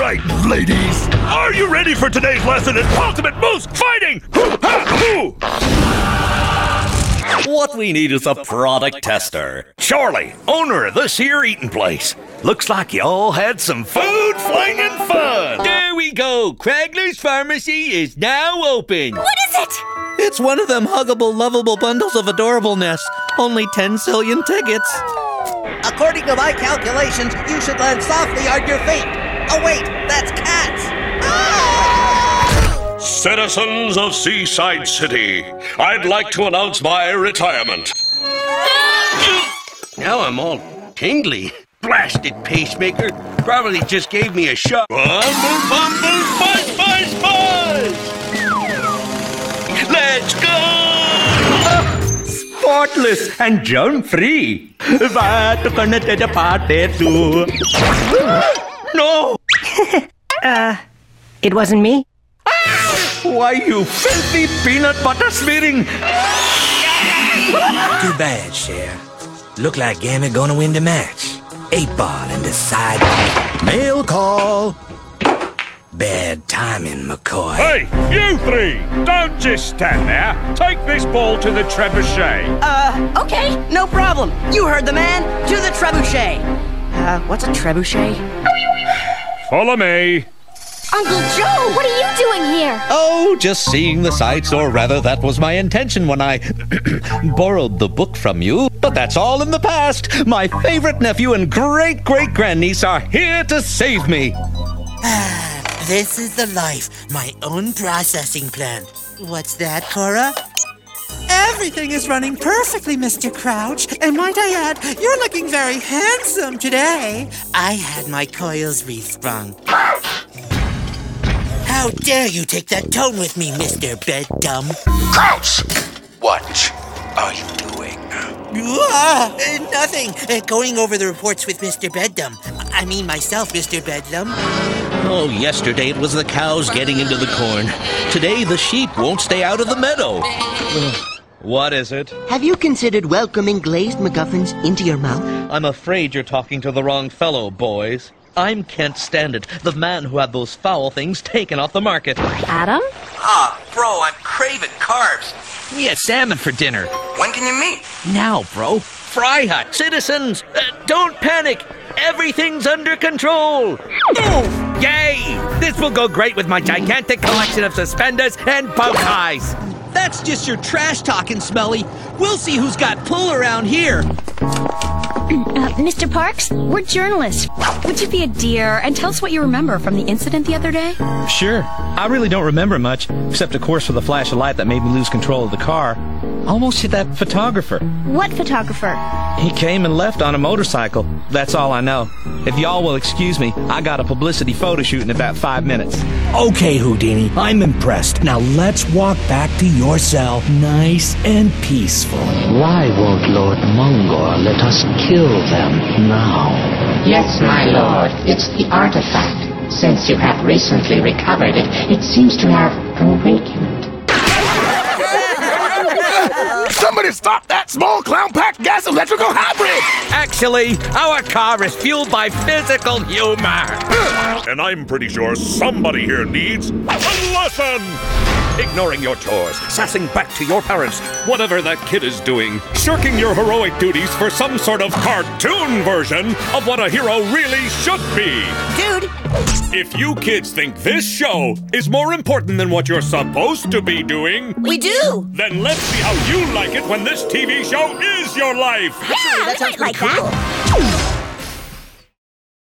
right, ladies. Are you ready for today's lesson in ultimate moose fighting? What we need is a product tester. Charlie, owner of this here eating place. Looks like you all had some food-flinging fun. There we go. Cragler's Pharmacy is now open. What is it? It's one of them huggable, lovable bundles of adorableness. Only 10 zillion tickets. According to my calculations, you should land softly on your feet. Oh wait, that's cats. Ah! Citizens of Seaside City, I'd like to announce my retirement. Now I'm all tingly. Blasted pacemaker. Probably just gave me a shock. Bumble, bumble, buzz, buzz, buzz! Let's go! Sportless and germ-free. No! It wasn't me. Why, you filthy peanut butter smearing! Too bad, Cher. Look like Gamma gonna win the match. 8-ball and decide. Mail call. Bad timing, McCoy. Hey, you three! Don't just stand there. Take this ball to the trebuchet. Okay, no problem. You heard the man. To the trebuchet. What's a trebuchet? Follow me. Uncle Joe, what are you doing here? Oh, just seeing the sights, or rather, that was my intention when I borrowed the book from you. But that's all in the past. My favorite nephew and great-great-grandniece are here to save me. This is the life. My own processing plant. What's that, Cora? Everything is running perfectly, Mr. Crouch. And might I add, you're looking very handsome today. I had my coils resprung. How dare you take that tone with me, Mr. Beddum? Crouch! What are you doing? Nothing. Going over the reports with Mr. Beddum. I mean myself, Mr. Bedlam. Oh, yesterday it was the cows getting into the corn. Today the sheep won't stay out of the meadow. What is it? Have you considered welcoming glazed MacGuffins into your mouth? I'm afraid you're talking to the wrong fellow, boys. I'm Kent Standard, the man who had those foul things taken off the market. Adam? Bro, I'm craving carbs. We had salmon for dinner. When can you meet? Now, bro. Fry Hut. Citizens, don't panic. Everything's under control. Move! Yay! This will go great with my gigantic collection of suspenders and bow ties. That's just your trash talking, Smelly. We'll see who's got pull around here. Mr. Parks, we're journalists. Would you be a dear and tell us what you remember from the incident the other day? Sure. I really don't remember much, except of course for the flash of light that made me lose control of the car. Almost hit that photographer. What photographer? He came and left on a motorcycle. That's all I know. If y'all will excuse me, I got a publicity photo shoot in about 5 minutes. Okay, Houdini, I'm impressed. Now let's walk back to your cell, nice and peaceful. Why won't Lord Mungor let us kill them now? Yes, my lord. It's the artifact. Since you have recently recovered it, it seems to have awakened. Somebody stop that small clown-packed gas electrical hybrid! Actually, our car is fueled by physical humor. And I'm pretty sure somebody here needs a lesson! Ignoring your chores, sassing back to your parents, whatever that kid is doing, shirking your heroic duties for some sort of cartoon version of what a hero really should be. Dude! If you kids think this show is more important than what you're supposed to be doing... We do! Then let's see how you like it when this TV show is your life! Actually, that sounds pretty cool.